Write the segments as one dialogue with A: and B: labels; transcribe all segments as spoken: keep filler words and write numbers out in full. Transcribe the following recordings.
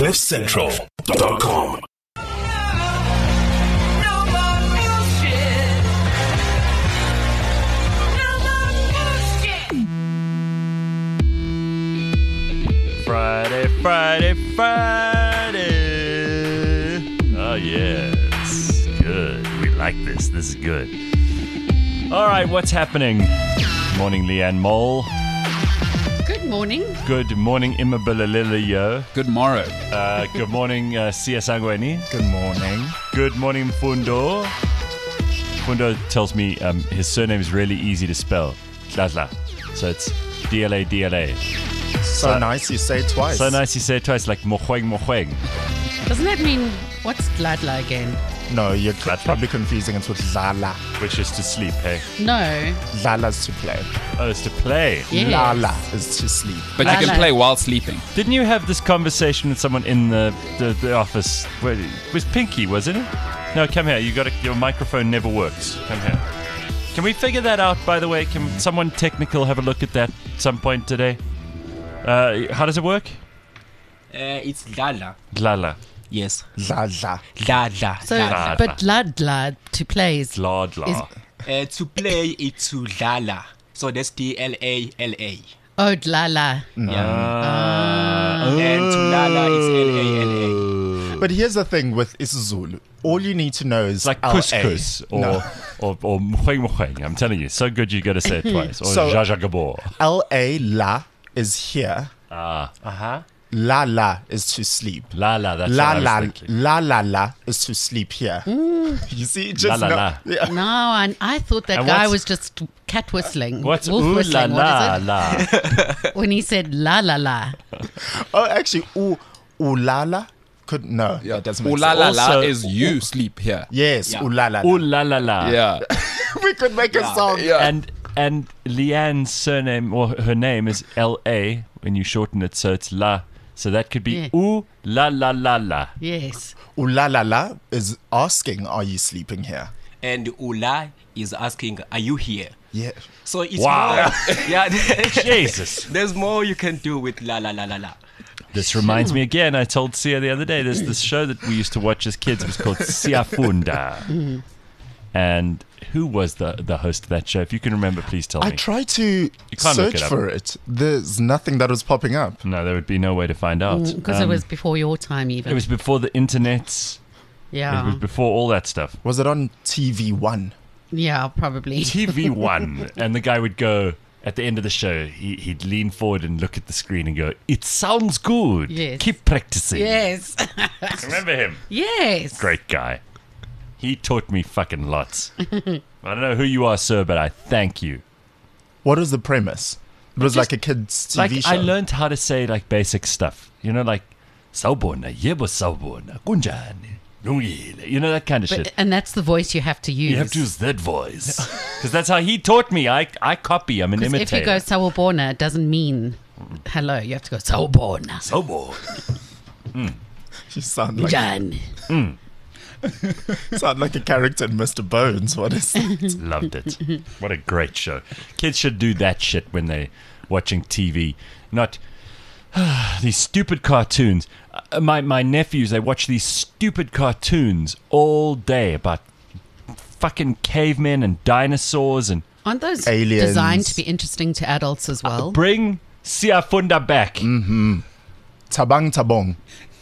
A: cliff central dot com.
B: Friday, Friday, Friday. Oh, yes. Good. We like this. This is good. All right, what's happening? Morning, Leanne Mole.
C: Good morning.
B: Good morning, Immobililio.
D: Good morrow.
B: Uh, good morning, uh, Sia Sangweni.
E: Good morning.
B: Good morning, Fundo. Fundo tells me um, his surname is really easy to spell. Dladla. So it's D L A D L A.
E: So
B: So-
E: nice you say it twice.
B: So nice you say it twice, like mohueng mohueng.
C: Doesn't that mean, what's Dladla again?
E: No, you're cl- probably confusing it with Lala.
B: Which is to sleep, hey?
C: No.
E: Lala's to play.
B: Oh, it's to play.
C: Yes.
E: Lala is to sleep.
D: But you can
C: Lala.
D: play while sleeping.
B: Didn't you have this conversation with someone in the, the, the office? Where, it was Pinky, wasn't it? No, come here. You got a, your microphone never works. Come here. Can we figure that out, by the way? Can someone technical have a look at that at some point today? Uh, how does it work?
F: Uh, it's Lala.
B: Lala.
F: Yes.
E: Lala.
F: Lala.
C: So,
B: Dladla.
C: but Dladla to play is...
B: Dladla.
C: Is-
F: Uh, to play, it's to Lala. So that's D L A L A.
C: Oh, Dlala.
B: Ah.
F: And to Lala, it's L A L A.
E: But here's the thing with isiZulu. All you need to know is
B: It's like
E: L A.
B: couscous or,
E: No.
B: or, or mohueng mohueng. I'm telling you, so good you got to say it twice. Or
E: So-
B: Jaja Gabor.
E: L A, la, is here.
B: Ah.
F: Uh-huh.
E: La la is to sleep.
B: La la, that's
E: La
B: what I was
E: la,
B: thinking.
E: la la la is to sleep here. You see, just
B: La la
E: know-
B: la.
E: Yeah.
C: No, I, I thought that
B: And
C: guy
B: what's-
C: was just cat whistling.
B: What's
C: wolf
B: ooh la
C: whistling,
B: la
C: what is
B: la?
C: it? When he said la la la.
E: Oh, actually, ooh, ooh la la could no. Yeah, that doesn't make
D: Ooh la la
E: sense.
D: la
B: Also-
D: is you sleep here.
E: Yes,
F: Yeah.
E: ooh la la.
B: Ooh
E: la.
B: la la la.
D: Yeah.
E: We could make a song.
D: Yeah.
B: And and Leanne's surname or her name is L A when you shorten it, so it's La. So that could be
C: Yeah.
B: ooh la la la la.
C: Yes.
E: Ooh la la la is asking, are you sleeping here?
F: And Ula is asking, are you here?
E: Yeah.
F: So it's
B: Wow.
F: more. Yeah.
B: Jesus.
F: There's more you can do with La La La La La.
B: This reminds me again. I told Sia the other day. There's this show that we used to watch as kids. It was called Siafunda. And who was the the host of that show? If you can remember, please tell
E: I
B: me.
E: tried to
B: can't look
E: search
B: it up.
E: for it. There's nothing that was popping up.
B: No, there would be no way to find out.
C: Because
B: Um,
C: it was before your time even.
B: It was before the internet. It
C: yeah.
B: was before all that stuff.
E: Was it on T V one?
C: Yeah, probably.
B: T V one, and the guy would go at the end of the show. He, he'd lean forward and look at the screen and go, "It sounds good.
C: Yes.
B: Keep practicing."
C: Yes.
B: Remember him?
C: Yes.
B: Great guy. He taught me fucking lots. I don't know who you are, sir, but I thank you.
E: What was the premise? It was
B: Just-
E: like a kids' T V
B: Like
E: show.
B: I learned how to say like basic stuff. You know, like sawubona, yebo sawubona, kunjani, lungile. You know that kind of shit.
C: But, and that's the voice you have to use.
B: You have to use that voice because that's how he taught me. I I copy. I'm an
C: Because
B: imitator.
C: if you go sawubona, it doesn't mean hello. You have to go sawubona.
B: Sawubona.
E: You sound like
C: Jan.
E: sound like a character in Mister Bones. What is it?
B: Loved it. What a great show. Kids should do that shit when they're watching T V. Not these stupid cartoons. Uh, my, my nephews, they watch these stupid cartoons all day about fucking cavemen and dinosaurs and
C: Aren't those
E: Aliens.
C: designed to be interesting to adults as well?
B: bring Siafunda back.
E: Tabang Tabong.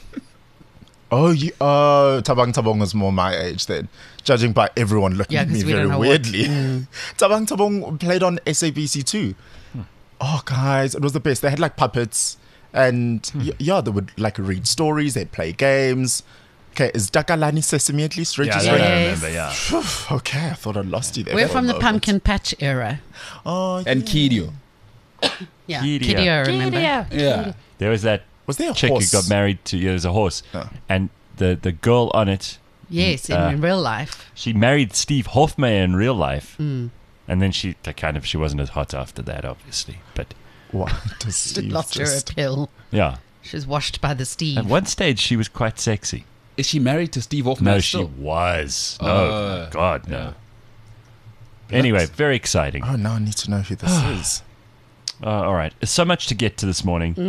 E: Oh, you, oh, Tabang Tabong was more my age then, judging by everyone looking
C: Yeah,
E: at me
C: 'cause we
E: very
C: don't know what-
E: weirdly. Tabang Tabong played on S A B C two. Oh, guys, it was the best. They had like puppets, and y- yeah, they would like read stories. They'd play games. Okay, is Dakalani Sesame at least
B: Yeah,
E: registering?
B: that I
C: Yes.
B: remember, yeah.
E: Phew, okay, I thought I lost you there.
C: We're
E: for a
C: from the
E: moment.
C: Pumpkin Patch era.
E: Oh,
D: And Kirio.
C: Yeah,
B: Kidia.
C: Kidio, remember?
D: Yeah.
B: There was that
E: was there a
B: chick
E: horse?
B: who got married to, yeah, there's a horse.
E: Oh.
B: And the, the girl on it,
C: Yes, in,
B: Uh,
C: in real life.
B: she married Steve Hofmeyer in real life.
C: Mm.
B: And then she t- kind of, she wasn't as hot after that, obviously. But
E: What does
C: She
E: Steve
C: lost her
E: just?
C: appeal.
B: yeah.
C: She was washed by the Steve.
B: At one stage, she was quite sexy.
D: Is she married to Steve Hoffman?
B: No,
D: still?
B: she was. No,
D: Uh,
B: God, no. Anyway, very exciting.
E: Oh, now I need to know who this is.
B: Uh, all right. So much to get to this morning.
C: Mm.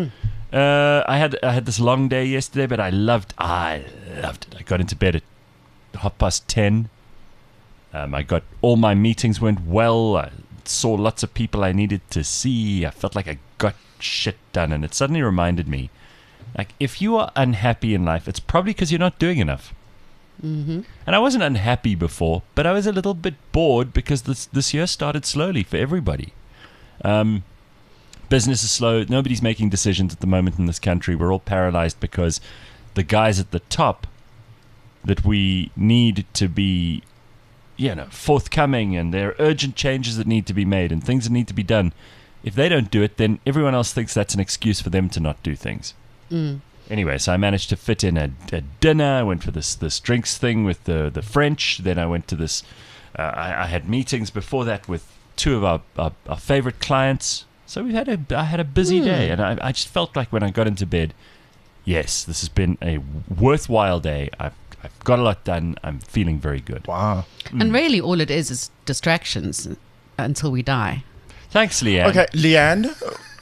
B: Uh, I had I had this long day yesterday, but I loved I loved it. I got into bed at half past ten. Um, I got all my meetings went well. I saw lots of people I needed to see. I felt like I got shit done, and it suddenly reminded me, like, if you are unhappy in life, it's probably because you're not doing enough. Mm-hmm. And I wasn't unhappy before, but I was a little bit bored because this this year started slowly for everybody. Um, business is slow. Nobody's making decisions at the moment in this country. We're all paralyzed because the guys at the top that we need to be, you know, forthcoming, and there are urgent changes that need to be made and things that need to be done. If they don't do it, then everyone else thinks that's an excuse for them to not do things.
C: Mm.
B: Anyway, so I managed to fit in a, a dinner. I went for this this drinks thing with the, the French. Then I went to this. Uh, I, I had meetings before that with two of our, our, our favorite clients. So we had a I had a busy
C: Mm.
B: day, and I, I just felt like when I got into bed, yes, this has been a worthwhile day. I've I've got a lot done. I'm feeling very good.
E: Wow.
C: And really, all it is is distractions until we die.
B: Thanks, Leanne.
E: Okay, Leanne.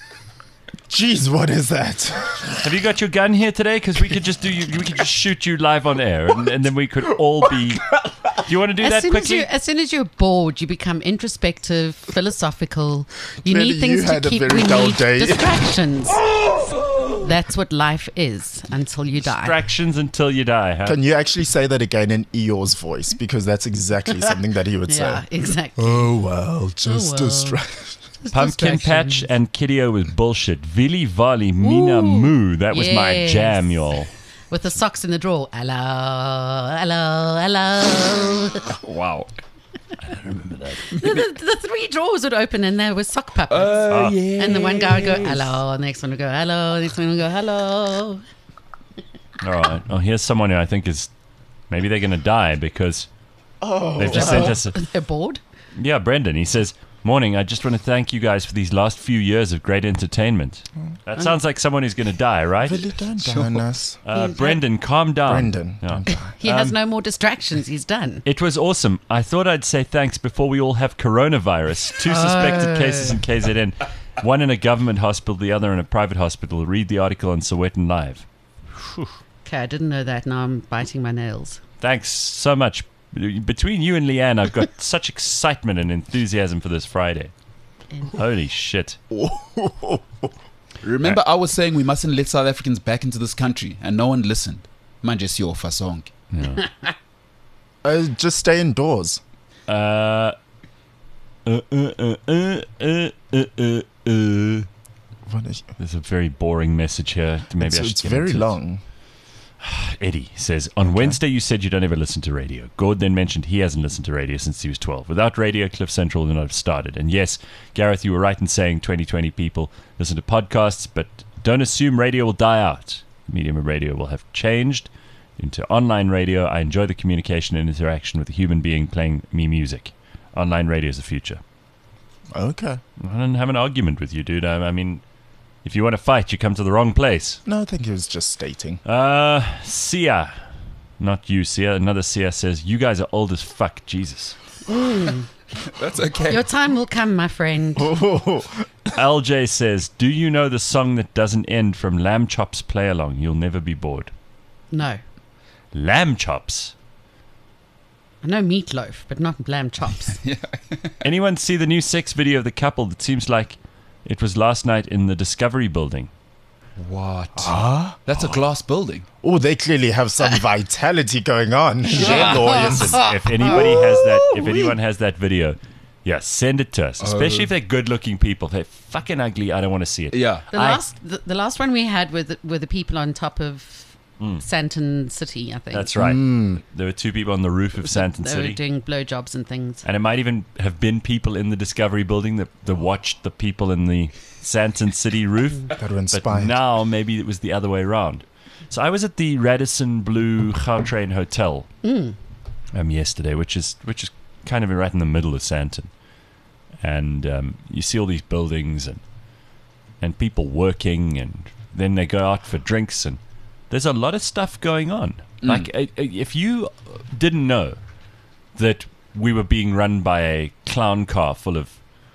E: Jeez, what is that?
B: Have you got your gun here today? Because we could just do you. We could just shoot you live on air, and, and then we could all be. Do you want to do
C: As
B: that
C: soon as,
B: quickly?
C: you, as soon as you're bored, you become introspective, philosophical. You
E: Clearly
C: need things
E: you
C: to
E: had a
C: keep.
E: very
C: We
E: dull
C: need
E: day.
C: distractions. That's what life is until you die.
B: Distractions until you die. Huh?
E: Can you actually say that again in Eeyore's voice? Because that's exactly something that he would
C: Yeah,
E: say.
C: exactly.
E: Oh, well, just
C: well.
E: distract.
B: Pumpkin Patch
C: Distractions.
B: and Kiddio was bullshit. Vili Vali Mina
C: Ooh,
B: Moo. That was my
C: yes.
B: jam, y'all.
C: With the socks in the drawer. Hello, hello, hello.
B: Wow.
C: the, the, the three drawers would open and there were sock puppets.
D: Oh, yeah.
C: And the one guy would go, hello. The next one would go, hello. The next one would go, hello.
B: All right. Well, here's someone who I think is maybe they're going to die because they've just sent us. A,
C: They're bored.
B: yeah, Brendan. He says, "Morning. I just want to thank you guys for these last few years of great entertainment." That sounds like someone who's going to die, right?
E: Really don't die on us.
B: Uh,
C: He's-
B: Brendan, calm down.
E: Brendan,
B: Yeah.
E: don't die.
C: He has no more distractions. He's done.
B: It was awesome. I thought I'd say thanks before we all have coronavirus. Two suspected cases in K Z N. One in a government hospital, the other in a private hospital. Read the article on Sowetan Live.
C: Okay, I didn't know that. Now I'm biting my nails.
B: Thanks so much. Between you and Leanne, I've got such excitement and enthusiasm for this Friday. Holy shit.
D: Remember, I was saying we mustn't let South Africans back into this country, and no one listened. Manje siyofa sonke.
B: Yeah.
E: Uh, just stay indoors.
B: Uh, uh, uh, uh, uh, uh, uh, uh, uh.
E: What is,
B: There's a very boring message here. Maybe
E: it's
B: I should
E: it's
B: get
E: very
B: into it.
E: long.
B: Eddie says, on Wednesday you said you don't ever listen to radio. Gord then mentioned he hasn't listened to radio since he was twelve. Without radio, Cliff Central would not have started. And yes, Gareth, you were right in saying twenty twenty people listen to podcasts, but don't assume radio will die out. The medium of radio will have changed into online radio. I enjoy the communication and interaction with a human being playing me music. Online radio is the future.
E: Okay.
B: I don't have an argument with you, dude. I, I mean, if you want to fight, you come to the wrong place.
E: No, I think he was just stating.
B: Uh, Sia. Not you, Sia. Another Sia says, you guys are old as fuck. Jesus.
D: That's okay.
C: Your time will come, my friend.
B: L J says, do you know the song that doesn't end from Lamb Chops Play Along? You'll never be bored.
C: No.
B: Lamb Chops?
C: I know meatloaf, but not lamb chops.
B: Anyone see the new sex video of the couple that seems like it was last night in the Discovery Building?
D: What? That's a glass building.
E: Oh, they clearly have some vitality going on. Yeah, lawyers.
B: Listen, if anybody has that, if anyone has that video, yeah, send it to us. Especially if they're good-looking people. If they're fucking ugly, I don't want to see it.
D: Yeah.
C: The
B: I-
C: last, the, the last one we had were the, were the people on top of Santon City, I think.
B: That's right. There were two people on the roof of Santon
C: They
B: City.
C: were doing blowjobs and things.
B: And it might even have been people in the Discovery Building that, that watched the people in the Santon City roof.
E: That were
B: But
E: inspired.
B: now maybe it was the other way around. So I was at the Radisson Blue Gautrain Hotel um, yesterday, which is which is kind of right in the middle of Santon. And um, you see all these buildings and and people working, and then they go out for drinks, and there's a lot of stuff going on. Like, uh, if you didn't know that we were being run by a clown car full of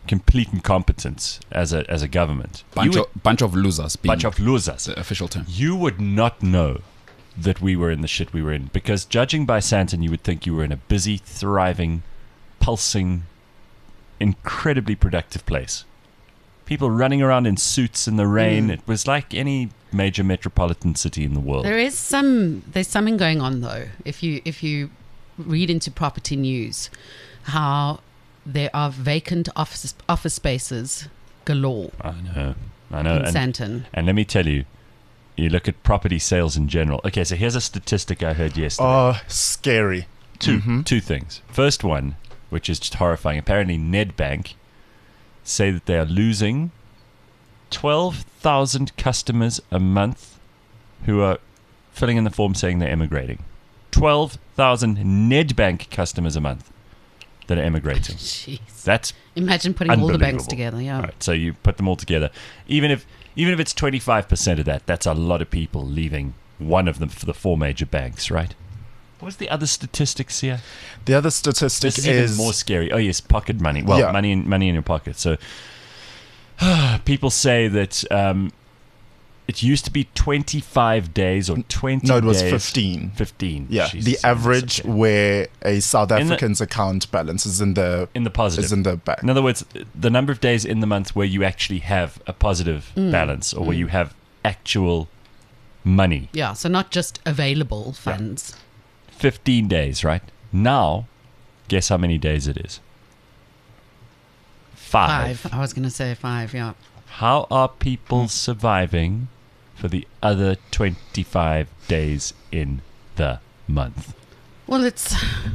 B: complete incompetence as a as a government.
D: Bunch
B: you
D: of bunch of losers. Being
B: bunch of losers.
D: the official term.
B: You would not know that we were in the shit we were in, because judging by Santon, you would think you were in a busy, thriving, pulsing, incredibly productive place. People running around in suits in the rain. It was like any major metropolitan city in the world.
C: There is some. There's something going on though. If you if you read into property news, how there are vacant office office spaces galore
B: I know, I know.
C: in
B: And,
C: Santon.
B: and let me tell you, you look at property sales in general. Okay, so here's a statistic I heard yesterday.
E: Oh, scary.
B: Two two things. First one, which is just horrifying. Apparently, Nedbank say that they are losing twelve thousand customers a month who are filling in the form saying they're emigrating. twelve thousand Nedbank customers a month that are emigrating.
C: Jeez.
B: That's
C: Imagine putting all the banks
B: unbelievable.
C: together. Yeah.
B: Right, so you put them all together. Even if even if it's twenty-five percent of that, that's a lot of people leaving one of them for the four major banks, right? What was the other statistics here?
E: The other statistic
B: This is,
E: is,
B: even more scary. Oh yes, pocket money. Well,
E: Yeah.
B: money in money in your pocket. So people say that um, it used to be twenty-five days or twenty.
E: no, it was
B: days.
E: fifteen.
B: Fifteen.
E: Yeah,
B: Jesus,
E: the average
B: okay.
E: where a South
B: In the-
E: African's account balance is in the
B: in the positive.
E: is in the bank.
B: In other words, the number of days in the month where you actually have a positive balance, or where you have actual money.
C: Yeah. So not just available funds.
B: fifteen days, right? Now, guess how many days it is? Five.
C: Five. I was going to say five. Yeah.
B: How are people surviving for the other twenty-five days in the month?
C: Well, it's,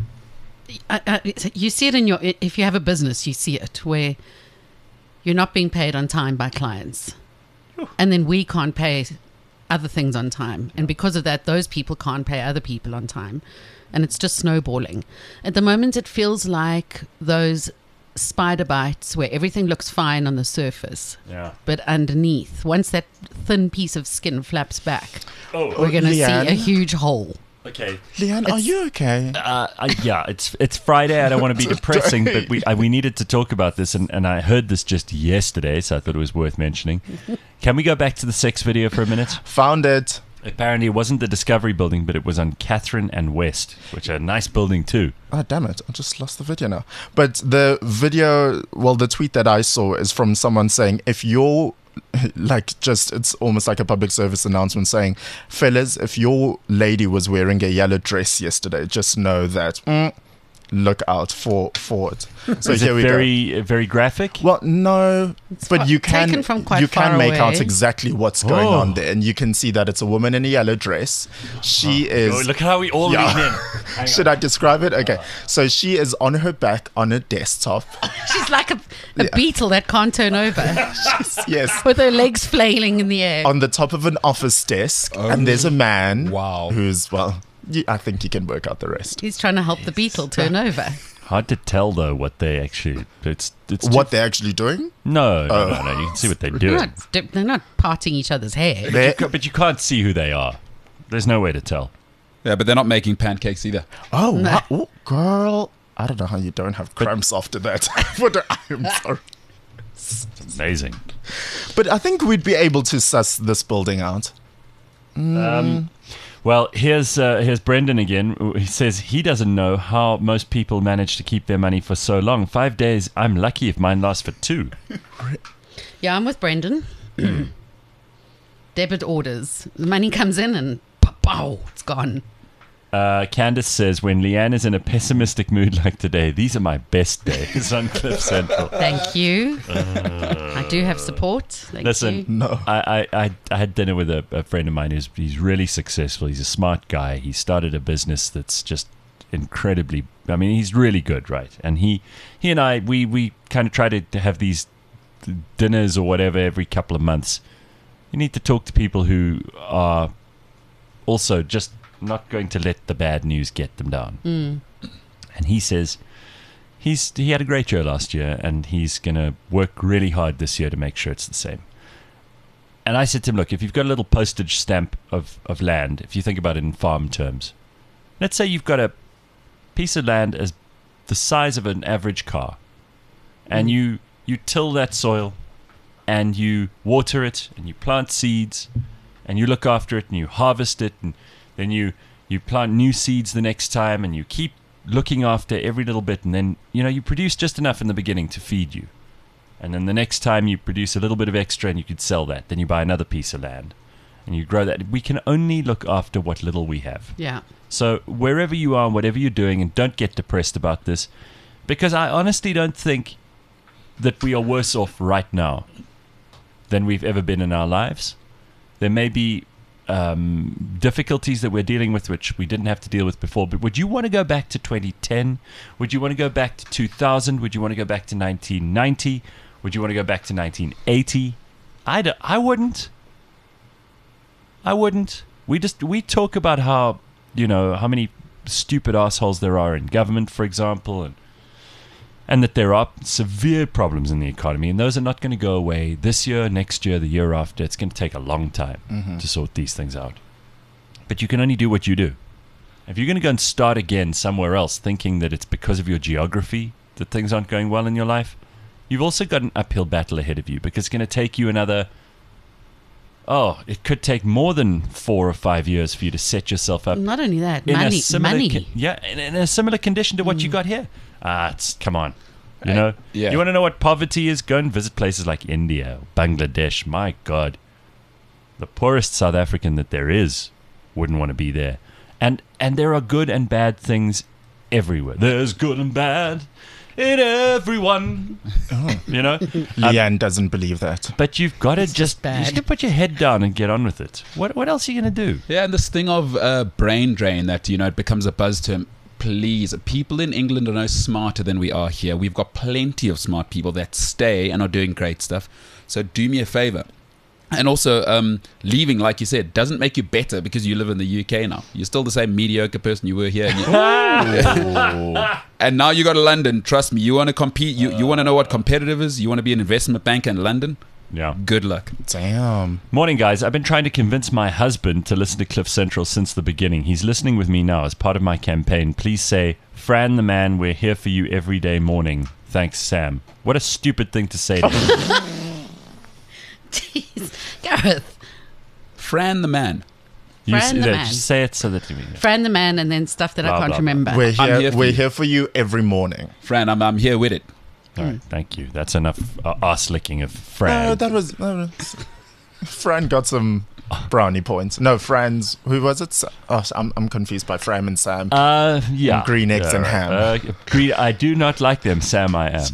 C: I, I, it's you see it in your if you have a business, you see it where you're not being paid on time by clients, and then we can't pay other things on time, and because of that, those people can't pay other people on time, and it's just snowballing. At the moment, it feels like those spider bites where everything looks fine on the surface,
B: Yeah.
C: but underneath, once that thin piece of skin flaps back,
B: Oh,
C: we're going to see
E: Leanne?
C: a huge hole.
B: okay.
E: Leanne, are you okay?
B: Uh, I, yeah, it's it's Friday. I don't want to be depressing, but we I, we needed to talk about this, and, and I heard this just yesterday, so I thought it was worth mentioning. Can we go back to the sex video for a minute?
E: Found it.
B: Apparently, it wasn't the Discovery Building, but it was on Catherine and West, which are a nice building too.
E: Oh, damn it. I just lost the video now. But the video, well, the tweet that I saw is from someone saying, if you're like just, it's almost like a public service announcement saying, fellas, if your lady was wearing a yellow dress yesterday, just know that, mm, look out for, for it. So
B: Is
E: here
B: it
E: we go.
B: very uh, very graphic?
E: Well, no, but
C: fi-
E: you
C: taken
E: can
C: from quite
E: you can
C: far
E: make out
C: away.
E: exactly what's going
B: Oh.
E: on there, and you can see that it's a woman in a yellow dress. She is.
B: Oh, look how we all
E: Yeah.
B: lean in. Hang
E: Should I describe it? Okay, so she is on her back on a desktop.
C: She's like a, a beetle that can't turn over,
E: Yes.
C: with her legs flailing in the air.
E: On the top of an office desk, and there's a man.
D: Wow.
E: Who's well, y- I think you can work out the rest.
C: He's trying to help the beetle turn over.
B: Hard to tell though what they actually. It's it's too-
E: What they're actually doing?
B: No, no, no, no. You can see what they're
C: They're
B: doing.
C: not, di- they're not parting each other's hair.
E: They-
B: You ca- but you can't see who they are. There's no way to tell.
D: Yeah, but they're not making pancakes either.
E: Oh,
C: No.
E: wow. Oh, girl! I don't know how you don't have cramps after that. But I'm sorry.
B: It's amazing.
E: But I think we'd be able to suss this building out.
B: Um, well, here's uh, here's Brendan again. He says he doesn't know how most people manage to keep their money for so long. Five days. I'm lucky if mine lasts for two.
C: Yeah, I'm with Brendan. Debit orders. The money comes in and pow, pow, it's gone.
B: Uh, Candace says, when Leanne is in a pessimistic mood like today, these are my best days on Cliff Central.
C: Thank you. I do have support. Thank
B: Listen,
C: you.
E: No.
B: I, I, I, I had dinner with a, a friend of mine who's he's really successful. He's a smart guy. He started a business that's just incredibly, I mean, he's really good, right? And he he and I, we, we kind of try to, to have these dinners or whatever every couple of months. You need to talk to people who are also just not going to let the bad news get them down. And he says he's he had a great year last year, and he's going to work really hard this year to make sure it's the same. And I said to him, look, if you've got a little postage stamp of, of land, if you think about it in farm terms, let's say you've got a piece of land as the size of an average car, and you you till that soil, and you water it, and you plant seeds, and you look after it, and you harvest it, and then you you plant new seeds the next time, and you keep looking after every little bit, and then you know you produce just enough in the beginning to feed you, and then the next time you produce a little bit of extra, and you could sell that. Then you buy another piece of land, and you grow that. We can only look after what little we have.
C: Yeah.
B: So wherever you are, whatever you're doing, and don't get depressed about this, because I honestly don't think that we are worse off right now than we've ever been in our lives. There may be um, difficulties that we're dealing with which we didn't have to deal with before, but would you want to go back to twenty ten? Would you want to go back to two thousand? Would you want to go back to nineteen ninety? Would you want to go back to nineteen eighty? I, d- I wouldn't. I wouldn't. We just we talk about how, you know, how many stupid assholes there are in government, for example, and and that there are severe problems in the economy, and those are not going to go away this year, next year, the year after. It's going to take a long time
E: Mm-hmm.
B: to sort these things out. But you can only do what you do. If you're going to go and start again somewhere else thinking that it's because of your geography that things aren't going well in your life, you've also got an uphill battle ahead of you, because it's going to take you another... Oh, it could take more than four or five years for you to set yourself up
C: Not only that,
B: in a
C: money.
B: similar
C: Money.
B: con- yeah, in, in a similar condition to what you got here. Ah, it's come on, you know.
D: yeah.
B: You want to know what poverty is? Go and visit places like India, Bangladesh. My God, the poorest South African that there is wouldn't want to be there. And and there are good and bad things everywhere. There's good and bad in everyone. You know.
E: Leanne doesn't believe that.
B: But you've got to
C: It's
B: just,
C: just bad.
B: you just got to put your head down and get on with it. What what else are you going to do?
D: Yeah, and this thing of uh, brain drain that, you know, it becomes a buzz term. Please, people in England are no smarter than we are here. We've got plenty of smart people that stay and are doing great stuff. So do me a favor. And also, um, leaving, like you said, doesn't make you better because you live in the U K now. You're still the same mediocre person you were here. And, you, and now you go to London. Trust me, you want to compete. You, you want to know what competitive is? You want to be an investment banker in London?
B: Yeah.
D: Good luck.
E: Damn.
B: Morning, guys. I've been trying to convince my husband to listen to Cliff Central since the beginning. He's listening with me now as part of my campaign. Please say, Fran the man, we're here for you every day morning. Thanks, Sam. What a stupid thing to say to him.
C: Jeez. Gareth.
D: Fran the man.
B: You
C: Fran
B: s-
C: the
B: uh,
C: man.
B: just say it so that...
C: Fran the man, and then stuff that
B: Blah,
C: I can't
B: blah, blah.
C: remember.
E: We're
D: I'm
E: here,
D: here for
E: we're
D: you.
E: here for you every morning.
D: Fran, I'm, I'm here with it.
B: All right, thank you. That's enough uh, ass licking of Fran.
E: No, that was... Uh, Fran got some brownie points. No, Fran's... Who was it? Sa- Oh, I'm, I'm confused by Fran and Sam.
B: uh, yeah.
E: And green eggs
B: Yeah,
E: and
B: right.
E: ham.
B: Uh, green, I do not like them, Sam, I am.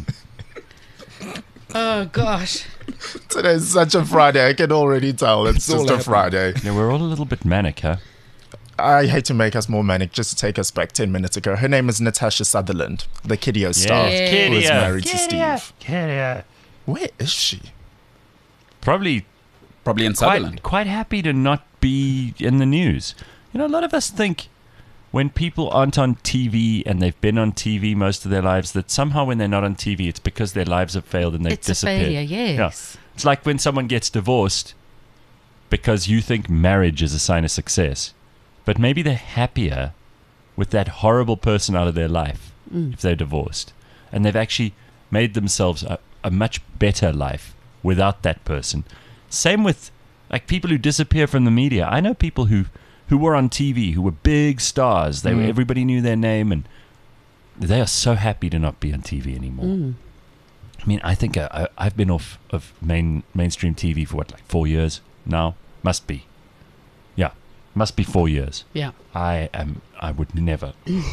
C: Oh, gosh.
E: Today's such a Friday. I can already tell. It's,
D: It's all
E: just a
D: happening.
E: Friday.
B: Yeah, we're all a little bit manic, huh?
E: I hate to make us more manic, just to take us back ten minutes ago. Her name is Natasha Sutherland, the Kidio star,
C: Yes.
E: who is
B: Kidia.
E: married to Steve.
B: Kidia.
E: Where is she?
B: Probably
D: Probably in Sutherland.
B: quite, quite happy to not be in the news. You know, a lot of us think when people aren't on T V and they've been on T V most of their lives, that somehow when they're not on T V, it's because their lives have failed and they've
C: It's a
B: disappeared.
C: failure, yes.
B: Yeah. It's like when someone gets divorced because you think marriage is a sign of success. But maybe they're happier with that horrible person out of their life if they're divorced. And they've actually made themselves a, a much better life without that person. Same with like people who disappear from the media. I know people who, who were on T V, who were big stars. They were, everybody knew their name, and they are so happy to not be on T V anymore. I mean, I think I, I, I've been off of main mainstream T V for what, like four years now? Must be. Yeah, must be four years.
C: Yeah.
B: I am. I would never.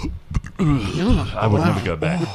C: Oh,
B: I would never go back.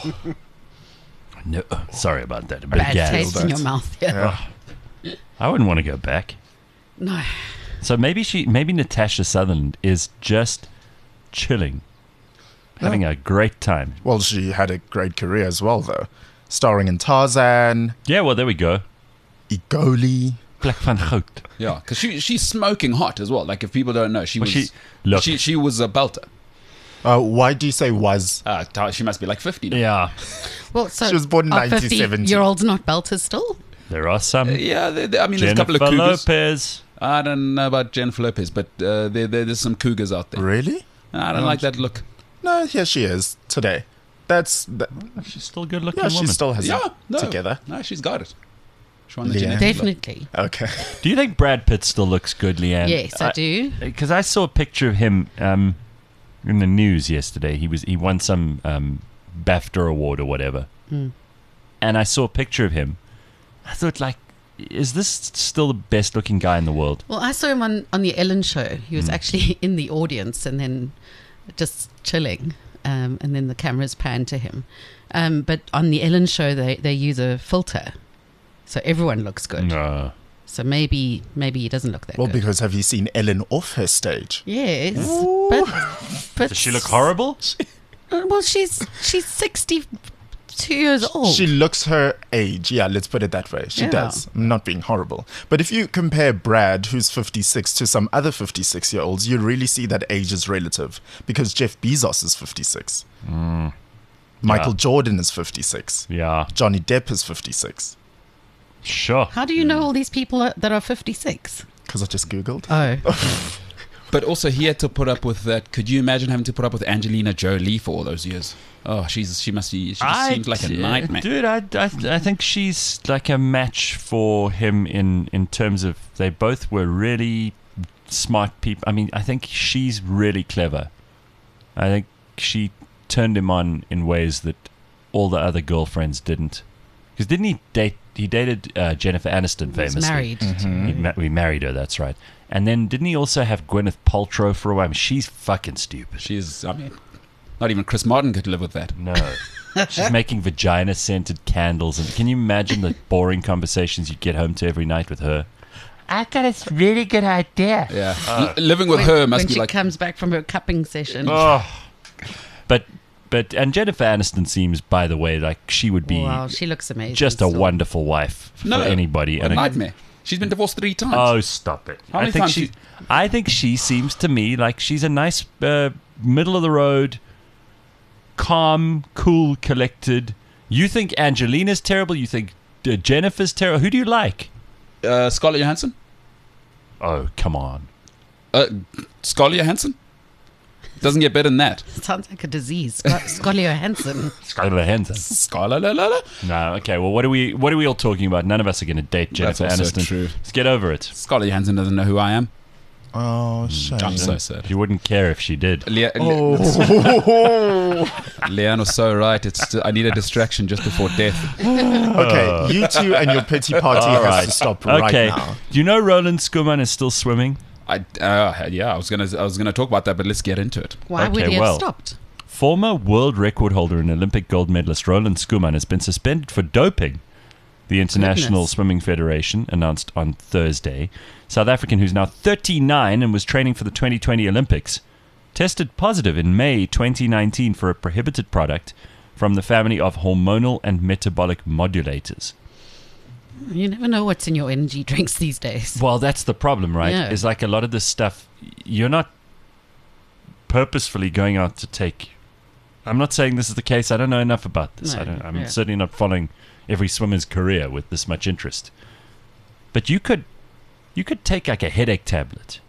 B: No, sorry about that. A bit
C: bad
B: gas.
C: taste in your mouth. Yeah.
E: Yeah.
B: I wouldn't want to go back.
C: No.
B: So maybe she, maybe Natasha Sutherland is just chilling, having a great time.
E: Well, she had a great career as well, though. Starring in Tarzan,
B: Yeah, well, there we go.
E: Igoli.
B: Black van Gout.
D: Yeah, because she, she's smoking hot as well. Like, if people don't know, she
B: Well,
D: was...
B: she- look.
D: she, she was a belter.
E: Uh, why do you say was?
D: Uh, ta- she must be like fifty now.
B: Yeah,
C: Well, so
E: She was born in
C: are
E: nineteen seventy.
C: fifty-year-olds not belters still?
B: there are some.
D: Yeah, they, they- I mean, there's a
B: Jennifer
D: couple of cougars.
B: Lopez.
D: I don't know about Jennifer Lopez, but uh, there, there, there's some cougars out there.
E: Really?
D: I don't like that look.
E: No, here she is today. That's that,
B: She's still a good looking
E: yeah. She
B: woman.
E: still has
D: Yeah,
E: it
D: no,
E: together.
D: No, she's got it. She won the
E: Leanne.
D: genetic lottery.
C: Definitely.
E: Okay.
B: Do you think Brad Pitt still looks good, Leanne?
C: Yes, I do.
B: Because I saw a picture of him um, in the news yesterday. He was he won some um, BAFTA award or whatever,
C: Mm.
B: and I saw a picture of him. I thought, like, is this still the best looking guy in the world?
C: Well, I saw him on, on the Ellen show. He was
B: Mm.
C: actually in the audience and then just chilling. Um, and then the cameras pan to him. Um, but on the Ellen show, they, they use a filter. So everyone looks good.
B: No.
C: So maybe maybe he doesn't look that
E: Well,
C: good.
E: because have you seen Ellen off her stage?
C: Yes. But, but
B: Does she look horrible?
C: Well, she's she's sixty-two years old.
E: She looks her age. Yeah, let's put it that way. She
C: Yeah.
E: does. I'm not being horrible. But if you compare Brad, who's fifty-six, to some other fifty-six-year-olds, you really see that age is relative. Because Jeff Bezos is fifty-six. Michael
B: Yeah.
E: Jordan is fifty-six.
B: Yeah,
E: Johnny Depp is fifty-six.
B: sure.
C: How do you know all these people are, that are fifty-six?
E: Because I just Googled.
C: Oh.
D: But also, he had to put up with that. Could you imagine having to put up with Angelina Jolie for all those years? Oh, she's she must be. She just seems like a
B: d-
D: nightmare.
B: Dude, I, I, I think she's like a match for him in, in terms of they both were really smart people. I mean, I think she's really clever. I think she turned him on in ways that all the other girlfriends didn't. Because didn't he date? He dated uh, Jennifer Aniston
C: He was
B: famously.
C: married.
B: He ma- we married her. That's right. And then didn't he also have Gwyneth Paltrow for a while? I mean, she's fucking stupid.
D: She's. I mean, not even Chris Martin could live with that.
B: No. She's making vagina scented candles. And can you imagine the boring conversations you'd get home to every night with her? I got a really good idea.
D: Yeah, L- living with
C: when,
D: her must
C: when
D: be
C: she
D: like.
C: comes back from her cupping session.
B: Oh. But, but, and Jennifer Aniston seems, by the way, like she would be
C: Wow, she looks amazing.
B: just a
C: still.
B: wonderful wife for
D: No,
B: anybody.
D: a
B: And I-
D: nightmare. She's been divorced three times.
B: Oh, stop it!
D: How
B: I
D: many
B: think
D: times
B: she,
D: she-
B: I think she seems to me like she's a nice, uh, middle of the road, calm, cool, collected. You think Angelina's terrible? You think uh, Jennifer's terrible? Who do you like?
D: Uh, Scarlett Johansson.
B: Oh, come on!
D: Uh, Scarlett Johansson. Doesn't get better than that.
C: Sounds like a disease. Sc- Scolio Hansen.
B: Scarlett Johansson.
D: Scarlett. La, la, la.
B: No, okay. Well, what are we? What are we all talking about? None of us are going to date Jennifer
D: That's also
B: Aniston.
D: true.
B: Let's get over it.
D: Scarlett Johansson doesn't know who I am.
E: Oh, shame.
D: I'm so sad.
B: You wouldn't care if she did.
D: Le-
E: Oh.
D: Leanne was so right. It's I need a distraction just before death.
E: Okay, you two and your pity party
B: All
E: has
B: right.
E: to stop
B: Okay.
E: right now.
B: Do you know Roland Skuman is still swimming?
D: I uh, yeah, I was gonna I was gonna talk about that, but let's get into it.
C: Why would
B: Okay,
C: he have
B: well.
C: stopped?
B: Former world record holder and Olympic gold medalist Roland Skuman has been suspended for doping. The International
C: Goodness.
B: Swimming Federation announced on Thursday. South African, who's now thirty-nine and was training for the twenty twenty Olympics, tested positive in May twenty nineteen for a prohibited product from the family of hormonal and metabolic modulators.
C: You never know what's in your energy drinks these days.
B: Well, that's the problem, right?
C: Yeah.
B: Is like a lot of this stuff, you're not purposefully going out to take. I'm not saying this is the case. I don't know enough about this.
C: No,
B: I don't, I'm
C: yeah.
B: certainly not following every swimmer's career with this much interest. But you could, you could take like a headache tablet,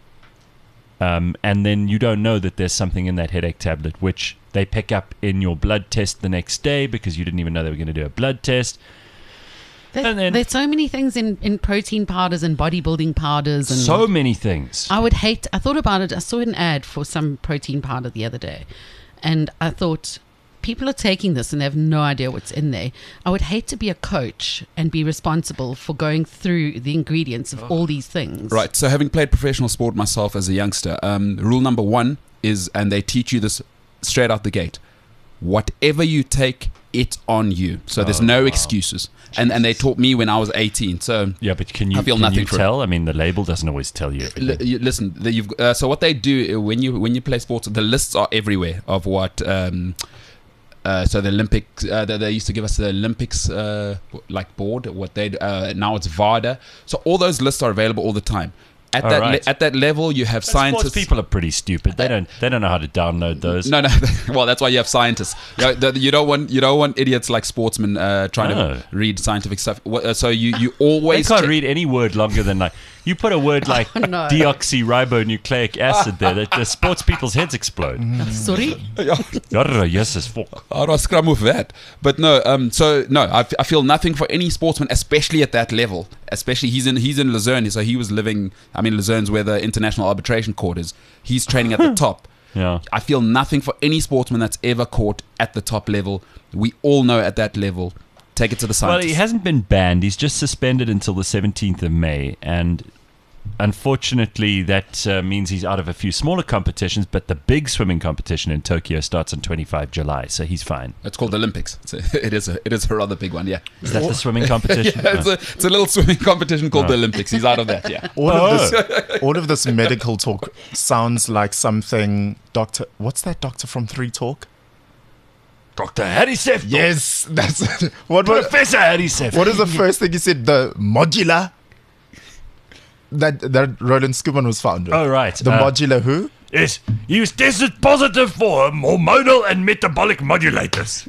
B: um, and then you don't know that there's something in that headache tablet which they pick up in your blood test the next day because you didn't even know they were going to do a blood test.
C: There-
B: And then-
C: there's so many things in, in protein powders and bodybuilding powders. And
B: So many things.
C: I would hate, I thought about it, I saw an ad for some protein powder the other day. And I thought, people are taking this and they have no idea what's in there. I would hate to be a coach and be responsible for going through the ingredients of all these things.
D: Right. So having played professional sport myself as a youngster, um, rule number one is, and they teach you this straight out the gate: whatever you take, it on you. So there's
B: Oh,
D: no
B: wow.
D: excuses. And and they taught me when I was eighteen. So
B: Yeah, but can you,
D: I feel
B: can
D: nothing
B: you
D: for it.
B: tell? I mean, the label doesn't always tell you everything.
D: L- you, listen, the, you've, uh, so what they do uh, when you when you play sports, the lists are everywhere of what. Um, uh, so the Olympics, uh, they, they used to give us the Olympics uh, like board. What they uh, now it's VADA. So all those lists are available all the time. At
B: All
D: that
B: right.
D: le- at that level, you have
B: But
D: scientists.
B: Sports people are pretty stupid. They don't. They don't know how to download those.
D: No, no. Well, that's why you have scientists. You, know, the, you don't want you don't want idiots like sportsmen uh, trying
B: No.
D: to read scientific stuff. Wha- uh, So you you
B: They
D: always
B: can't
D: check-
B: read any word longer than like. You put a word like
C: Oh, no.
B: deoxyribonucleic acid there, the, the sports people's heads explode.
C: Sorry.
B: Yarra, yes, it's fuck.
D: How do I scrum with that? But no, um, so no, I, f- I feel nothing for any sportsman, especially at that level. Especially he's in he's in Luzerne, so he was living. I mean, Luzerne's where the International Arbitration Court is. He's training at the top.
B: Yeah.
D: I feel nothing for any sportsman that's ever caught at the top level. We all know at that level. Take it to the
B: Well,
D: scientists.
B: he hasn't been banned. He's just suspended until the seventeenth of May. And unfortunately, that uh, means he's out of a few smaller competitions. But the big swimming competition in Tokyo starts on twenty-fifth of July. So he's fine.
D: It's called Olympics. It's a, it is a it is a rather big one. Yeah,
B: Is that the swimming competition?
D: yeah it's, a, it's a little swimming competition called the Olympics. He's out of that. Yeah.
E: All
B: Oh.
E: of this, all of this medical talk sounds like something Doctor. What's that doctor from Three Talk?
B: Doctor Harry Sefton.
E: Yes, that's what. What,
B: Professor Harry Sefton.
E: what is the first thing you said? The modular that that Roland Skuman was found with.
B: Oh, right.
E: The
B: Uh,
E: modular who?
B: Yes, he was tested positive for hormonal and metabolic modulators.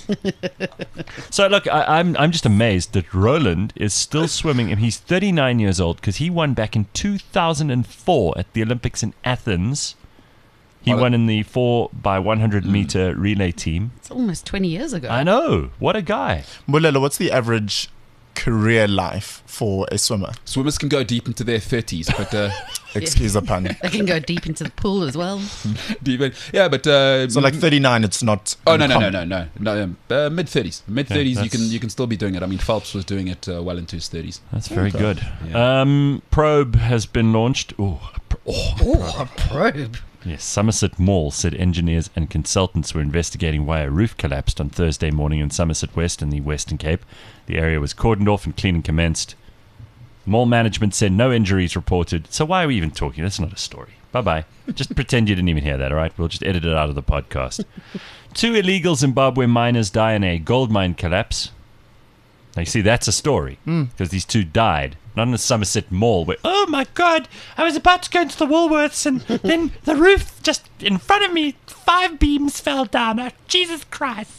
B: So look, I, I'm I'm just amazed that Roland is still swimming, and he's thirty-nine years old because he won back in two thousand four at the Olympics in Athens. He
D: Oh,
B: won in the four by one hundred meter relay team.
C: It's almost twenty years ago.
B: I know, what a guy!
E: Mulelo, what's the average career life for a swimmer?
D: Swimmers can go deep into their thirties, but uh,
E: Excuse the pun.
C: They can go deep into the pool as well.
D: deep in, yeah, but uh,
E: So like thirty-nine, it's not.
D: oh no no no
E: uncommon.
D: no no no um, uh, mid thirties, mid thirties you
B: that's-
D: can you can still be doing it. I mean Phelps was doing it uh, well into his thirties.
B: That's very
E: Okay.
B: good.
D: Yeah.
B: Um, Probe has been launched. Ooh, a pro- oh,
C: Oh, a probe.
B: Yes, Somerset Mall said engineers and consultants were investigating why a roof collapsed on Thursday morning in Somerset West in the Western Cape. The area was cordoned off and cleaning commenced. Mall management said no injuries reported. So why are we even talking? That's not a story. Bye-bye. Just pretend you didn't even hear that, all right? We'll just edit it out of the podcast. Two illegal Zimbabwe miners die in a gold mine collapse. Now, you see, that's a story because these two died. Not in the Somerset Mall where, oh my God, I was about to go into the Woolworths and then the roof just in front of me, five beams fell down. Oh, Jesus Christ.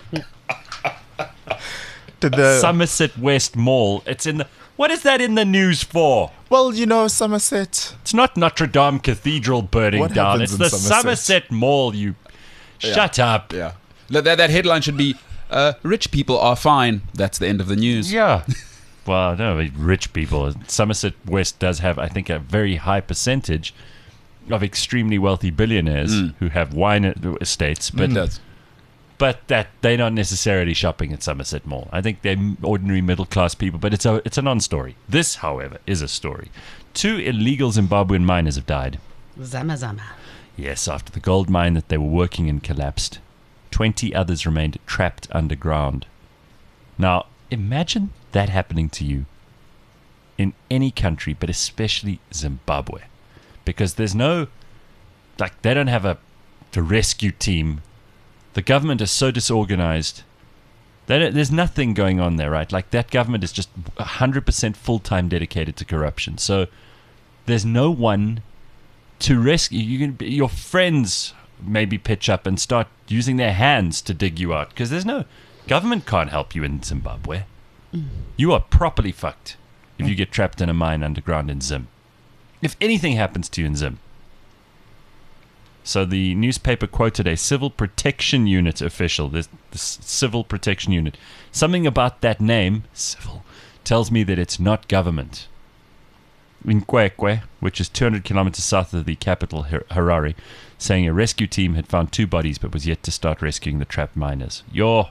E: Did the
B: Somerset West Mall. It's in the, what is that in the news for?
E: well, you know, Somerset.
B: It's not Notre Dame Cathedral burning
E: What
B: down.
E: happens
B: It's
E: in
B: the
E: Somerset?
B: Somerset Mall, you... Shut up.
D: Yeah, that that headline should be uh, "Rich people are fine." That's the end of the news.
B: Yeah. Well, I don't know, rich people. Somerset West does have, I think, a very high percentage of extremely wealthy billionaires who have wine estates, but
D: It does.
B: but that they're not necessarily shopping at Somerset Mall. I think they're ordinary middle class people, but it's a it's a non-story. This, however, is a story. Two illegal Zimbabwean miners have died.
C: Zama Zama.
B: Yes, after the gold mine that they were working in collapsed, twenty others remained trapped underground. Now, imagine that happening to you in any country, but especially Zimbabwe, because there's no, like, they don't have a, a rescue team. The government is so disorganized. They don't, there's nothing going on there, right? Like, that government is just one hundred percent full-time dedicated to corruption. So there's no one to rescue. You can, your friends maybe pitch up and start using their hands to dig you out, because there's no, government can't help you in Zimbabwe. You are properly fucked if you get trapped in a mine underground in Zim. If anything happens to you in Zim. So the newspaper quoted a civil protection unit official, this, this civil protection unit. Something about that name, civil, tells me that it's not government. In Kwekwe, which is two hundred kilometers south of the capital, Har- Harare, saying a rescue team had found two bodies but was yet to start rescuing the trapped miners. Yo.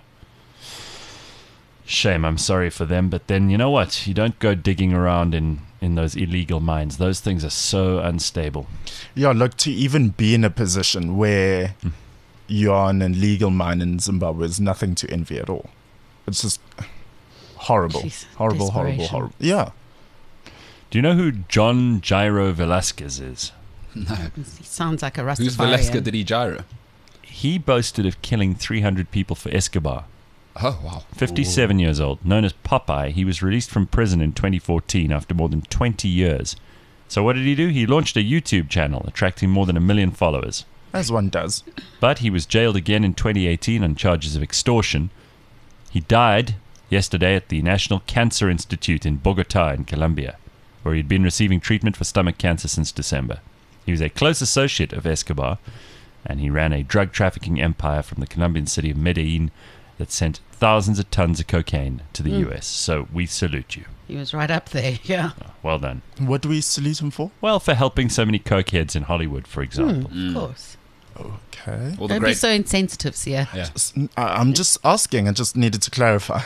B: Shame, I'm sorry for them, but then you know what? You don't go digging around in, in those illegal mines. Those things are so unstable.
E: Yeah, look, to even be in a position where you're on an illegal mine in Zimbabwe is nothing to envy at all. It's just horrible.
C: Jeez,
E: horrible, horrible,
C: desperation.
E: horrible. Yeah.
B: Do you know who John Jairo Velasquez is?
C: He sounds like a Rastafarian.
D: Who's Velasquez Did he gyro?
B: He boasted of killing three hundred people for Escobar.
D: Oh wow,
B: fifty-seven years old, known as Popeye, he was released from prison in twenty fourteen after more than twenty years. So what did he do? He launched a YouTube channel, attracting more than a million followers.
E: As one does.
B: But he was jailed again in twenty eighteen on charges of extortion. He died yesterday at the National Cancer Institute in Bogota in Colombia. where he'd been receiving treatment for stomach cancer since December. He was a close associate of Escobar, and he ran a drug trafficking empire from the Colombian city of Medellin that sent thousands of tons of cocaine to the U S. So we salute you.
C: He was right up there. Yeah.
B: Well done.
E: What do we salute him for?
B: Well, for helping so many cokeheads in Hollywood, for example.
C: Of course.
E: Okay.
D: All the
C: Don't be
D: great.
C: so insensitive, Sia.
D: Yeah.
E: S- I- I'm just asking. I just needed to clarify.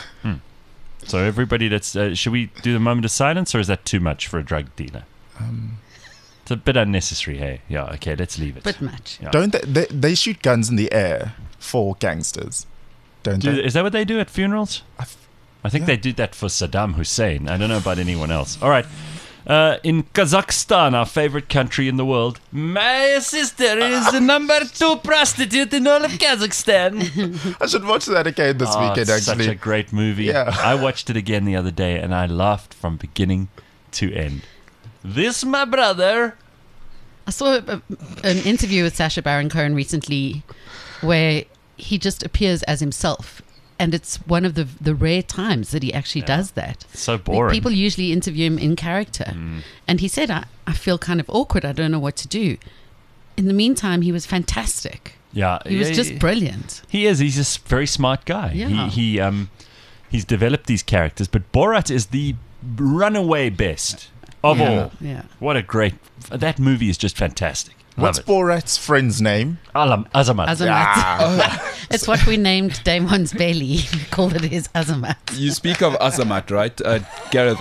B: So everybody that's... Uh, should we do the moment of silence, or is that too much for a drug dealer?
E: Um,
B: It's a bit unnecessary, hey? Yeah, okay, let's leave it.
C: Bit much.
B: Yeah.
E: don't they, they? They shoot guns in the air for gangsters, don't
B: Do,
E: they?
B: is that what they do at funerals?
E: I f-
B: I think
E: Yeah.
B: they did that for Saddam Hussein. I don't know about anyone else. All right. Uh, in Kazakhstan, our favorite country in the world, my sister is the number two prostitute in all of Kazakhstan.
E: I should watch that again this
B: Oh,
E: weekend.
B: it's
E: Actually,
B: such a great movie.
E: Yeah.
B: I watched it again the other day, and I laughed from beginning to end. This, my brother.
C: I saw a, an interview with Sacha Baron Cohen recently where he just appears as himself. And it's one of the the rare times that he actually does that.
B: So
C: Like,
B: boring.
C: people usually interview him in character. And he said, I, I feel kind of awkward. I don't know what to do. In the meantime, he was fantastic.
B: yeah,
C: He was
B: yeah,
C: just brilliant.
B: He is. He's a s- very smart guy.
C: Yeah.
B: He, he um, he's developed these characters, but Borat is the runaway best of
C: Yeah.
B: all.
C: Yeah.
B: What a great... That movie is just fantastic.
E: what's
B: Love it.
E: Borat's friend's name?
B: Alam, Azamat.
C: Azamat. It's what we named Damon's belly. We called it his Azamat.
D: You speak of Azamat, right? Uh, Gareth.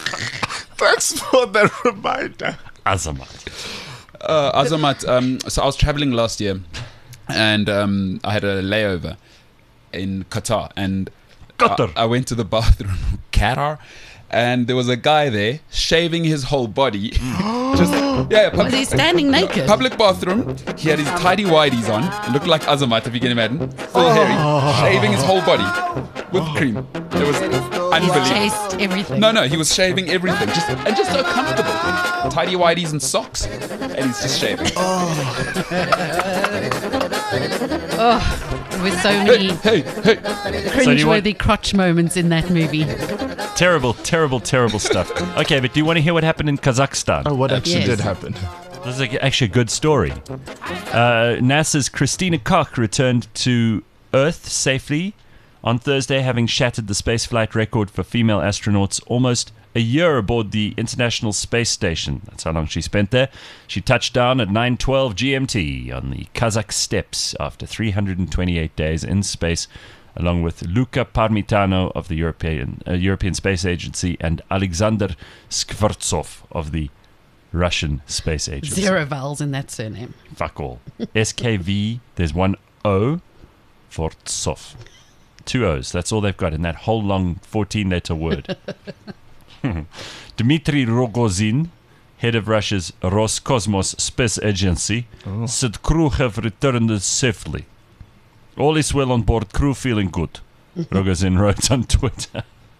E: Thanks for the reminder.
B: Azamat.
D: Uh, Azamat, um, so I was traveling last year and um, I had a layover in Qatar and
B: Qatar.
D: I, I went to the bathroom, Qatar, and there was a guy there shaving his whole body. Just, yeah, pub-
C: Was he standing naked?
D: public bathroom. He had his tidy whities on. It looked like Azamat, if you can imagine. Full hairy, shaving his whole body with cream. It was unbelievable.
C: Chased everything.
D: No, no, he was shaving everything, just and just so comfortable. Tidy whities and socks, and he's just shaving.
C: With so
D: Hey,
C: many
D: hey, hey!
B: So do you want-
C: cringeworthy crotch moments in that movie.
B: Terrible, terrible, terrible stuff. Okay, but do you want to hear what happened in Kazakhstan?
E: Oh, what actually
C: Yes.
E: did happen?
B: This is a- actually a good story. Uh, NASA's Christina Koch returned to Earth safely on Thursday, having shattered the spaceflight record for female astronauts almost a year aboard the International Space Station. That's how long she spent there. She touched down at nine twelve G M T on the Kazakh steppes after three hundred twenty-eight days in space, along with Luka Parmitano of the European uh, European Space Agency and Alexander Skvortsov of the Russian Space Agency.
C: Zero vowels in that surname.
B: Fuck all. S K V, there's one O for Tsov. Two O's. That's all they've got in that whole long fourteen-letter word. Dmitry Rogozin, head of Russia's Roscosmos Space Agency, said crew have returned safely. All is well on board, crew feeling good, Rogozin wrote on Twitter.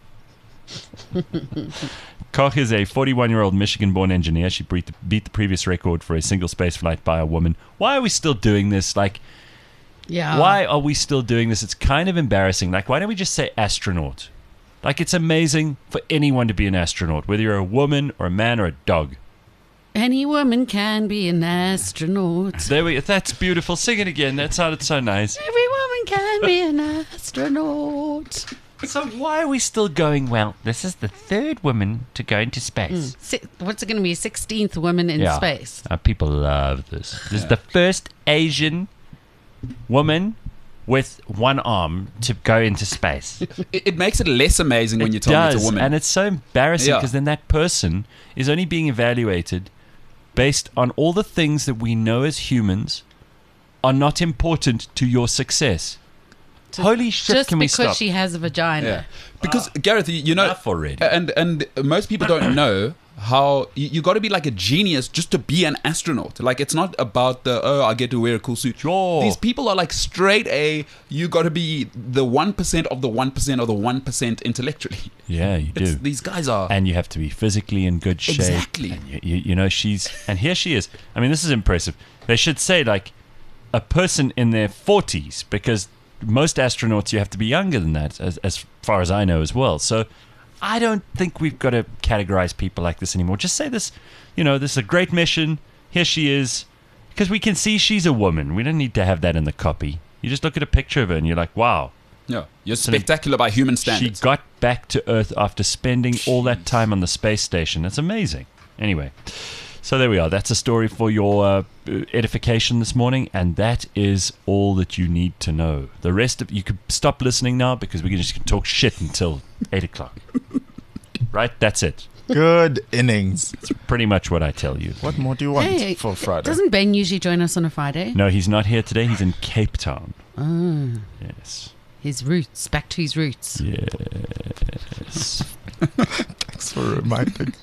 B: Koch is a forty-one-year-old Michigan-born engineer. She beat the, beat the previous record for a single space flight by a woman. Why are we still doing this? Like,
C: Yeah.
B: why are we still doing this? It's kind of embarrassing. Like, why don't we just say astronaut? Like, it's amazing for anyone to be an astronaut, whether you're a woman or a man or a dog.
C: Any woman can be an astronaut.
B: There we. That's beautiful. Sing it again. That sounded so nice.
C: Every woman can be an astronaut.
B: So why are we still going? Well, this is the third woman to go into space.
C: Si- What's it going to be? sixteenth woman in
B: Yeah.
C: space.
B: Uh, people love this. This is the first Asian woman with one arm to go into space.
D: It, it makes it less amazing when you tell me
B: does,
D: it's a woman.
B: and it's so embarrassing
D: Yeah.
B: because then that person is only being evaluated based on all the things that we know as humans are not important to your success. Holy shit,
C: Just
B: can we
C: because
B: stop?
C: she has a vagina.
D: Yeah, because Gareth, you, you know,
B: Enough already.
D: and and most people don't know how you, you got to be like a genius just to be an astronaut. Like, it's not about the oh, I get to wear a cool suit.
B: Sure.
D: These people are like straight A. You got to be the one percent of the one percent of the one percent intellectually.
B: Yeah, you
D: It's,
B: do.
D: these guys are.
B: And you have to be physically in good shape.
D: Exactly.
B: And you, you, you know, she's... And here she is. I mean, this is impressive. They should say, like, a person in their forties, because most astronauts, you have to be younger than that, as, as far as I know as well. So I don't think we've got to categorize people like this anymore. Just say this, you know, this is a great mission. Here she is. Because we can see she's a woman. We don't need to have that in the copy. You just look at a picture of her and you're like, wow.
D: Yeah, you're spectacular by human standards.
B: She got back to Earth after spending all that time on the space station. That's amazing. Anyway, so there we are. That's a story for your uh, edification this morning, and that is all that you need to know. The rest of you could stop listening now because we can just talk shit until eight o'clock. Right? That's it.
E: Good innings.
B: That's pretty much what I tell you.
E: What more do you want
C: Hey,
E: for Friday?
C: Doesn't Ben usually join us on a Friday?
B: No, he's not here today. He's in Cape Town.
C: Oh,
B: Yes.
C: his roots, back to his roots.
B: Yes.
E: Thanks for reminding.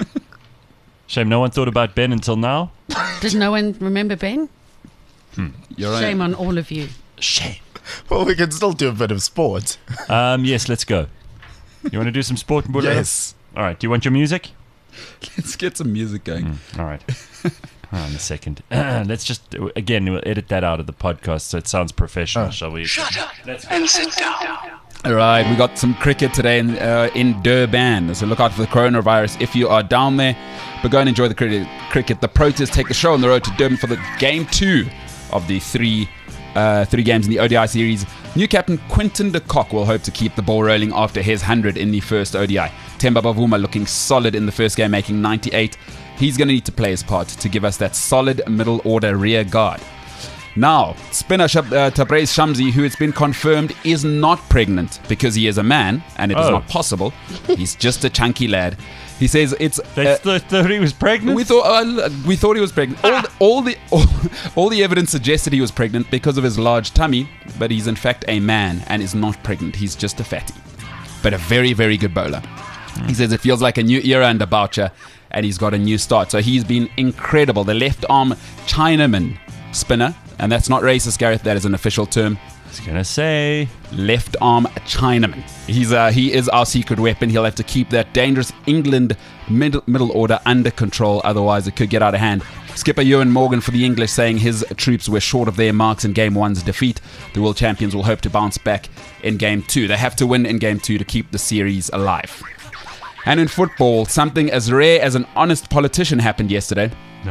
B: Shame no one thought about Ben until now.
C: Did no one remember Ben?
D: You're right.
C: Shame on all of you.
B: Shame.
E: Well, we can still do a bit of sport.
B: Um, yes, let's go. You want to do some sport, Mbulelo?
E: Yes.
B: All right. Do you want your music?
D: Let's get some music going.
B: Mm, all right. Hold on a second. Let's just, again, we'll edit that out of the podcast so it sounds professional,
E: Oh.
B: shall we?
A: Shut up
B: Let's
A: and sit down.
D: All right, we got some cricket today in, uh, in Durban, so look out for the coronavirus if you are down there. But go and enjoy the cricket. cricket. The Proteas take the show on the road to Durban for the game two of the three uh, three games in the O D I series. New captain Quinton de Kock will hope to keep the ball rolling after his one hundred in the first O D I. Themba Bavuma looking solid in the first game, making ninety-eight. He's going to need to play his part to give us that solid middle order rear guard. Now, spinner Shab- uh, Tabrez Shamsi, who it's been confirmed is not pregnant because he is a man and it is
B: Oh.
D: not possible. He's just a chunky lad. He says it's.
B: They
D: uh,
B: th- thought he was pregnant?
D: we thought uh, we thought he was pregnant. All, the, all the all, all the evidence suggested he was pregnant because of his large tummy, but he's in fact a man and is not pregnant. He's just a fatty, but a very very good bowler. He says it feels like a new era under Boucher, and he's got a new start. So he's been incredible. The left arm Chinaman spinner, and that's not racist, Gareth. That is an official term.
B: I was going to say.
D: Left arm Chinaman. He's uh, he is our secret weapon. He'll have to keep that dangerous England middle, middle order under control, otherwise it could get out of hand. Skipper Ewan Morgan for the English saying his troops were short of their marks in game one's defeat. The world champions will hope to bounce back in game two. They have to win in game two to keep the series alive. And in football, something as rare as an honest politician happened yesterday.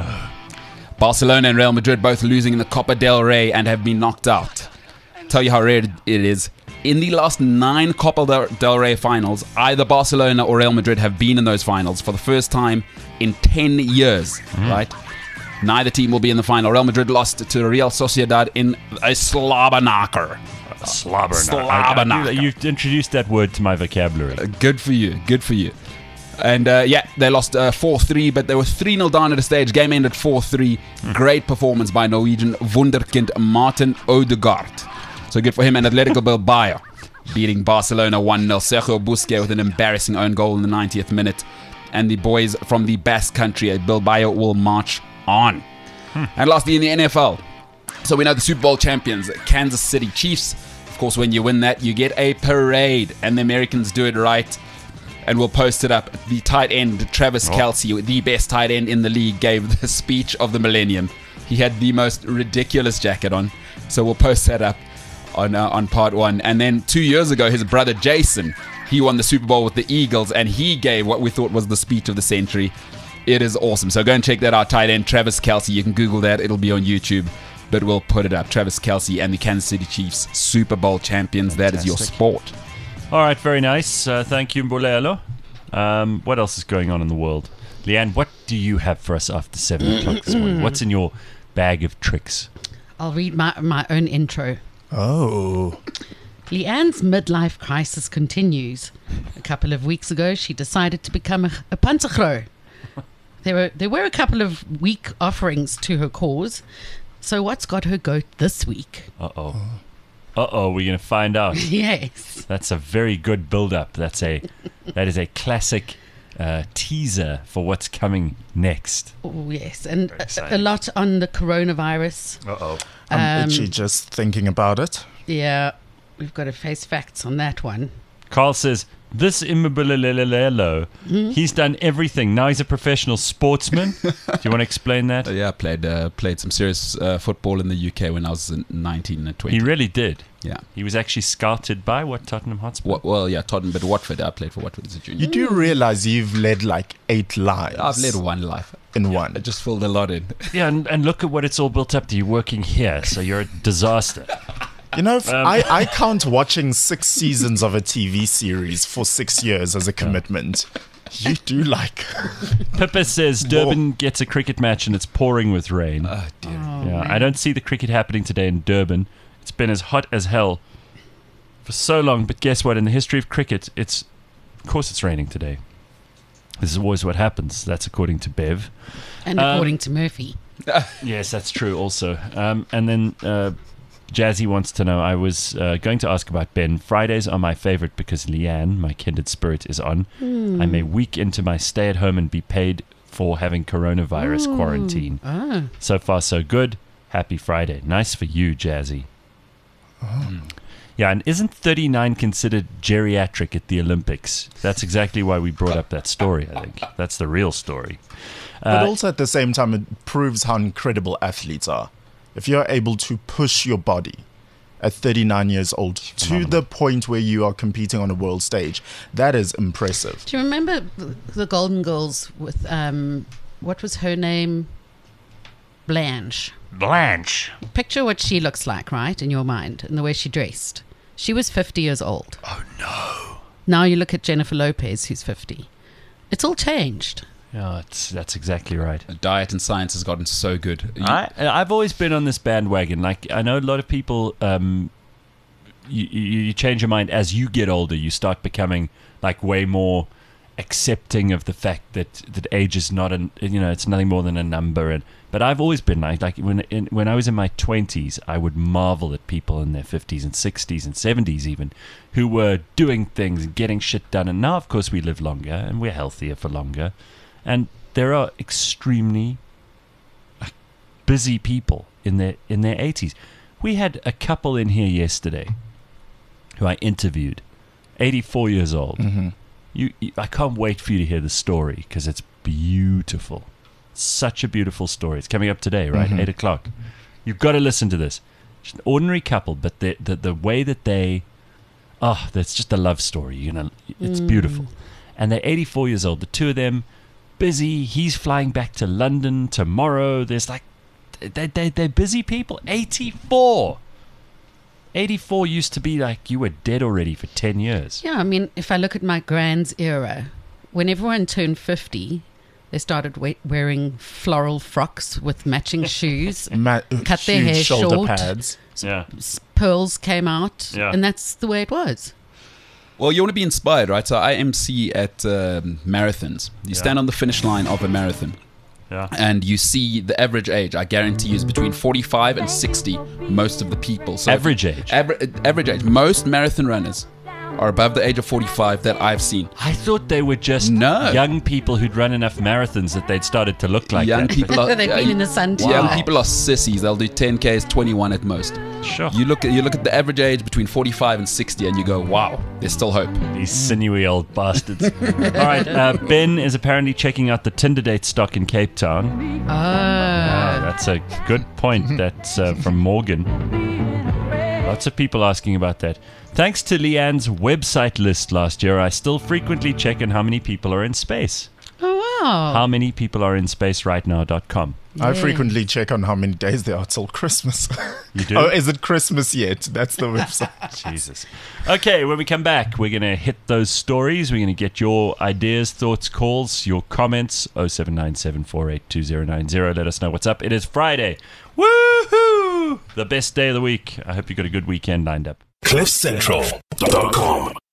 D: Barcelona and Real Madrid both losing in the Copa del Rey and have been knocked out. Tell you how rare it is. In the last nine Copa del Rey finals, either Barcelona or Real Madrid have been in those finals for the first time in ten years, right? Neither team will be in the final. Real Madrid lost to Real Sociedad in a slobberknacker.
B: Slobber.
D: Slobberknacker.
B: You've introduced that word to my vocabulary.
D: Uh, Good for you. Good for you. And uh, yeah, they lost uh, four three, but they were three nil down at a stage. Game ended four three. Great performance by Norwegian wunderkind Martin Odegaard. So good for him. And Atletico Bilbao beating Barcelona one nil. Sergio Busquets with an embarrassing own goal in the ninetieth minute. And the boys from the Basque Country at Bilbao will march on. And lastly, in the N F L. So we know the Super Bowl champions, Kansas City Chiefs. Of course, when you win that, you get a parade. And the Americans do it right. And we'll post it up. The tight end, Travis Kelce, the best tight end in the league, gave the speech of the millennium. He had the most ridiculous jacket on. So we'll post that up on uh, on part one. And then two years ago, his brother Jason, he won the Super Bowl with the Eagles, and he gave what we thought was the speech of the century. It is awesome. So go and check that out, tight end Travis Kelce. You can Google that. It'll be on YouTube. But we'll put it up. Travis Kelce and the Kansas City Chiefs, Super Bowl champions. That is your sport.
B: All right, very nice. Uh, thank you, Mbulelo. Um, what else is going on in the world? Leanne, what do you have for us after seven o'clock this morning? What's in your bag of tricks?
C: I'll read my, my own intro.
E: Oh.
C: Leanne's midlife crisis continues. A couple of weeks ago, she decided to become a, a Panzergro. There were there were a couple of weak offerings to her cause. So what's got her goat this week?
B: Uh-oh. Uh-oh, we're going to find out.
C: Yes.
B: That's a very good build-up. That's a, that is a classic uh, teaser for what's coming next.
C: Oh, yes. And
B: Very
C: a,
B: exciting.
C: a lot on the coronavirus.
B: Uh-oh.
E: I'm
C: Um,
E: itchy just thinking about it.
C: Yeah, we've got to face facts on that one.
B: Carl says, This Immobilelelo, he's done everything. Now he's a professional sportsman. Do you want to explain that?
D: Uh, yeah, I played uh, played some serious uh, football in the U K when I was nineteen and twenty.
B: He really did.
D: Yeah.
B: He was actually scouted by what, Tottenham Hotspur?
D: What, well, yeah, Tottenham, but Watford. I played for Watford as a junior.
E: You do realize you've led like eight lives.
D: I've led one life.
E: in one.
D: I just filled a lot in.
B: Yeah, and, and look at what it's all built up to. You're working here, so you're a disaster.
E: You know, if
B: Um,
E: I, I count watching six seasons of a T V series for six years as a commitment. You do like.
B: Pippa says Durban gets a cricket match and it's pouring with rain.
D: Oh, dear.
B: yeah, I don't see the cricket happening today in Durban. It's been as hot as hell for so long, but guess what? In the history of cricket, it's of course it's raining today. This is always what happens. That's according to Bev.
C: And
B: Um,
C: according to Murphy.
B: Yes, that's true also. Um, and then uh, Jazzy wants to know, I was uh, going to ask about Ben. Fridays are my favorite because Leanne, my kindred spirit, is on. I'm a week into my stay at home and be paid for having coronavirus quarantine.
C: Oh.
B: So far, so good. Happy Friday. Nice for you, Jazzy. Yeah, and isn't thirty-nine considered geriatric at the Olympics? That's exactly why we brought up that story, I think. That's the real story.
E: But
B: Uh,
E: also at the same time, it proves how incredible athletes are. If you're able to push your body at thirty-nine years old to the point where you are competing on a world stage, that is impressive.
C: Do you remember the- the Golden Girls with, um, what was her name? Blanche.
B: Blanche.
C: Picture what she looks like, right, in your mind, and the way she dressed. She was fifty years old.
B: Oh, no.
C: Now you look at Jennifer Lopez, who's fifty. It's all changed.
B: Yeah, it's, that's exactly right.
D: Diet and science has gotten so good. You-
B: I, I've always been on this bandwagon. Like, I know a lot of people, um, you, you, you change your mind as you get older. You start becoming, like, way more accepting of the fact that, that age is not, an, you know, it's nothing more than a number. And But I've always been like, like when in, when I was in my twenties, I would marvel at people in their fifties and sixties and seventies even, who were doing things and getting shit done. And now, of course, we live longer and we're healthier for longer. And there are extremely busy people in their in their eighties. We had a couple in here yesterday who I interviewed, eighty-four years old.
E: Mm-hmm.
B: You, you, I can't wait for you to hear the story because it's beautiful. Such a beautiful story. It's coming up today, right?
E: Mhm.
B: Eight o'clock. You've got to listen to this. It's an ordinary couple, but the the, the way that they, oh, that's just a love story. You know, it's beautiful. And they're eighty-four years old. The two of them, busy. He's flying back to London tomorrow. There's like, they they they're busy people. eighty-four. eighty-four used to be like you were dead already for ten years.
C: Yeah, I mean, if I look at my grand's era, when everyone turned fifty, they started we- wearing floral frocks with matching shoes.
E: Ma-
C: Cut their
E: huge
C: hair
E: shoulder
C: short.
E: pads.
B: Yeah.
C: S- Pearls came out,
B: Yeah.
C: and that's the way it was.
D: Well, you want to be inspired, right? So I M C at um, marathons. You stand on the finish line of a marathon.
B: Yeah.
D: And you see the average age, I guarantee you, is between forty-five and sixty, most of the people. So
B: Average age?
D: Aver- average age. Most marathon runners are above the age of forty-five that I've seen.
B: I thought they were just
D: No.
B: young people who'd run enough marathons that they'd started to look like
D: young
B: that.
D: people are...
C: They've been in the sun too
D: Young
C: long.
D: people are sissies. They'll do ten Ks, twenty-one at most.
B: Sure.
D: You look at you look at the average age between forty-five and sixty, and you go, "Wow, there's still hope."
B: These sinewy old bastards. All right, uh, Ben is apparently checking out the Tinder date stock in Cape Town.
C: Oh.
B: Ah, that's a good point. That's uh, from Morgan. Lots of people asking about that. Thanks to Leanne's website list last year, I still frequently check on how many people are in space.
C: Oh, wow.
B: How many people are in space right now dot com.
E: I
C: Yeah.
E: frequently check on how many days there are till Christmas.
B: You do?
E: Oh, is it Christmas yet? That's the website.
B: Jesus. Okay, when we come back, we're going to hit those stories. We're going to get your ideas, thoughts, calls, your comments. oh seven nine seven four eight two oh nine oh. Let us know what's up. It is Friday. Woohoo! The best day of the week. I hope you got a good weekend lined up.
A: cliff central dot com